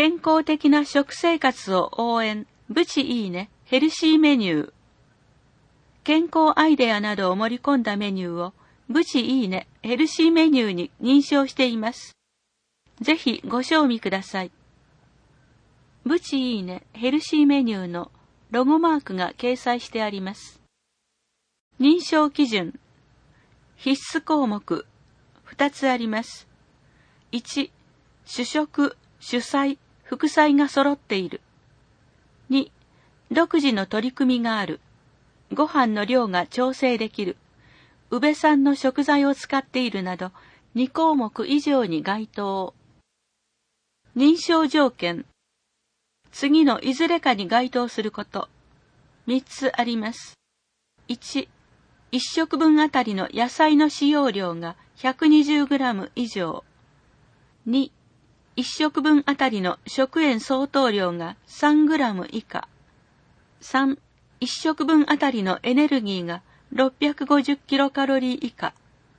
健康的な食生活を応援、ブチいいね、ヘルシーメニュー。健康アイデアなどを盛り込んだメニューを、ブチいいね、ヘルシーメニューに認証しています。ぜひご賞味ください。ブチいいね、ヘルシーメニューのロゴマークが掲載してあります。認証基準。必須項目、2つあります。1、主食、主菜、副菜が揃っている。2、独自の取り組みがある。ご飯の量が調整できる。宇部産の食材を使っているなど、2項目以上に該当。認証条件。次のいずれかに該当すること。3つあります。1、1食分あたりの野菜の使用量が 120g 以上。2、1食分あたりの食塩相当量が 3g 以下。3、1食分あたりのエネルギーが650キロカロリー以下。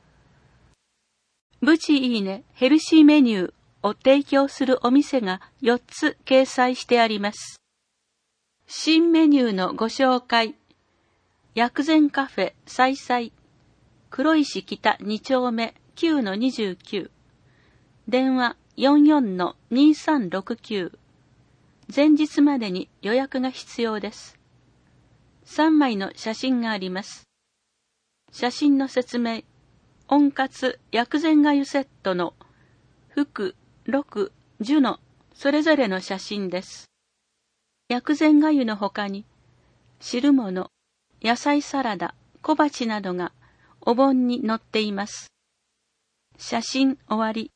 ブチいいねヘルシーメニューを提供するお店が4つ掲載してあります。新メニューのご紹介。薬膳カフェ菜菜。黒石北2丁目 9-29。電話 44-2369。前日までに予約が必要です。3枚の写真があります。写真の説明。温活薬膳がゆセットの服、6、10のそれぞれの写真です。薬膳がゆの他に汁物、野菜サラダ、小鉢などがお盆に載っています。写真終わり。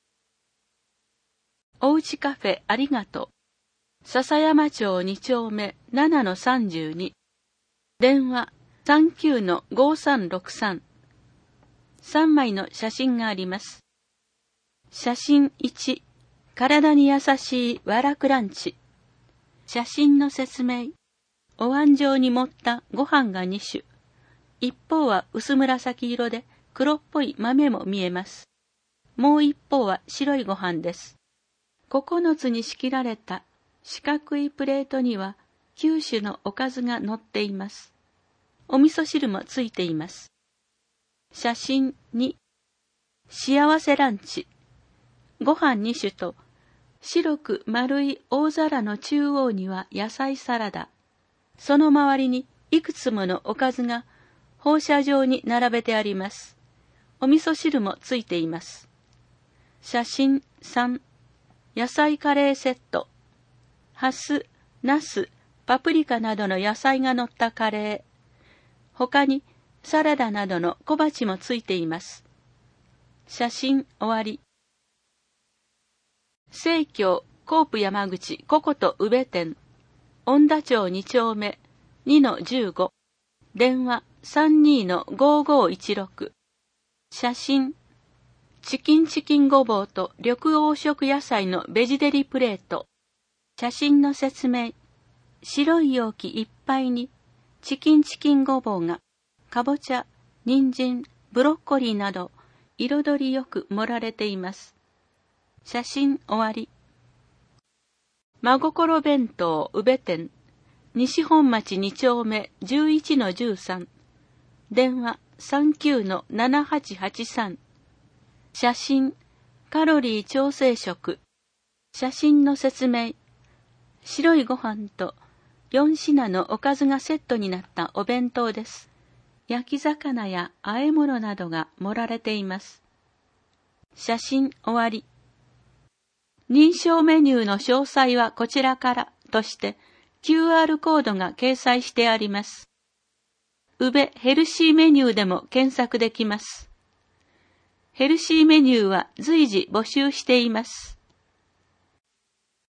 おうちカフェありがとう。笹山町2丁目 7-32。電話 39-5363。3枚の写真があります。写真1、体に優しいわらクランチ。写真の説明。お椀状に盛ったご飯が2種。一方は薄紫色で黒っぽい豆も見えます。もう一方は白いご飯です。9つに仕切られた四角いプレートには9種のおかずが載っています。お味噌汁もついています。写真2、幸せランチ。ご飯2種と白く丸い大皿の中央には野菜サラダ。その周りにいくつものおかずが放射状に並べてあります。お味噌汁もついています。写真3、野菜カレーセット。ハス、ナス、パプリカなどの野菜が乗ったカレー。他にサラダなどの小鉢もついています。写真終わり。生協コープ山口ココト宇部店。恩田町2丁目 2-15。電話 32-5516。写真。チキンごぼうと緑黄色野菜のベジデリプレート。写真の説明。白い容器いっぱいにチキンごぼうがかぼちゃ、人参、ブロッコリーなど彩りよく盛られています。写真終わり。真心弁当宇部店。西本町2丁目 11-13。電話 39-7883。写真。カロリー調整食。写真の説明。白いご飯と4品のおかずがセットになったお弁当です。焼き魚や和え物などが盛られています。写真終わり。認証メニューの詳細はこちらからとして QR コードが掲載してあります。宇部ヘルシーメニューでも検索できます。ヘルシーメニューは随時募集しています。